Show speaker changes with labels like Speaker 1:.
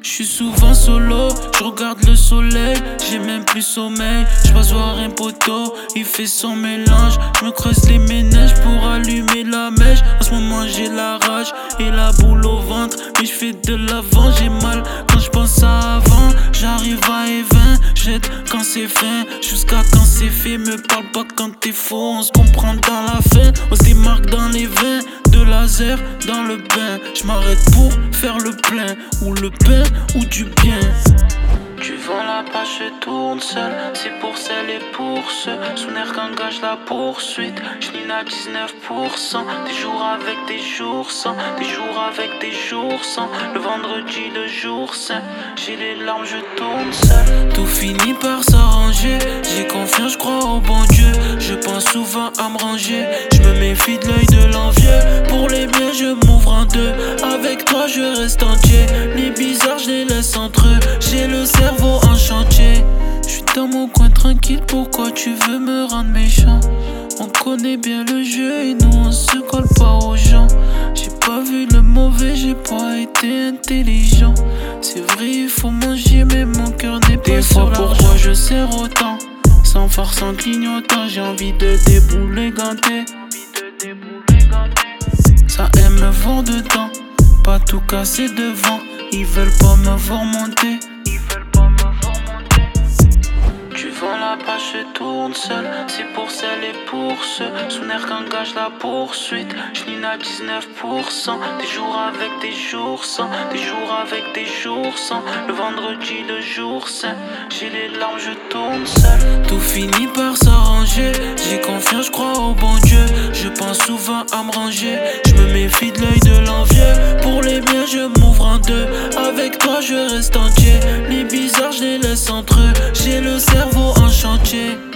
Speaker 1: Je suis souvent solo, je regarde le soleil, j'ai même plus sommeil. Je passe voir un poteau, il fait son mélange. Je me creuse les ménages pour allumer la mèche. En ce moment j'ai la rage et la boule au ventre, mais je fais de l'avant, j'ai mal quand je pense à avant. J'arrive à Evin, jette quand c'est fin, jusqu'à quand c'est fait. Me parle pas quand t'es faux, on se comprend dans la fin. On se démarque dans les vins, de laser dans le bain. Je m'arrête pour faire le plein, ou le pain ou du bien. Tu vends la page, je tourne seul. C'est pour celles et pour ceux. Son air qu'engage la poursuite. J'n'ai à 19%. Des jours avec des jours sans. Des jours avec des jours sans. Le vendredi, le jour saint. J'ai les larmes, je tourne seul. Tout finit par s'arranger. J'ai confiance, je crois au bon Dieu. Je pense souvent à me ranger. Je me méfie de l'œil de l'envieux. Pour les biens, je m'ouvre en deux. Avec toi, je reste entier. Les bizarres, je les laisse entre eux. J'ai le cerveau en chantier. Je suis dans mon coin tranquille, pourquoi tu veux me rendre méchant? On connaît bien le jeu et nous on se colle pas aux gens. J'ai pas vu le mauvais, j'ai pas été intelligent. C'est vrai, il faut manger, mais mon cœur n'est pas sur l'argent. Pourquoi je sers autant? Sans force, en clignotant, j'ai envie de débouléganter. Ça aime me voir dedans, pas tout casser devant. Ils veulent pas me voir monter. Tu vends la page, je tourne seul. C'est pour celles et pour ceux. Son air qu'engage la poursuite. J'n'ai à 19%. Des jours avec des jours sans. Des jours avec des jours sans. Le vendredi, le jour saint. J'ai les larmes, je tourne seul. Tout finit par s'arranger. J'ai confiance, je crois au bon Dieu. Je pense souvent à me ranger. Je me méfie de l'œil de l'envieux. Pour les biens, je m'ouvre en deux. Avec toi, je reste entier. Les bizarres, je les laisse entre eux. J'ai le cerveau en chantier.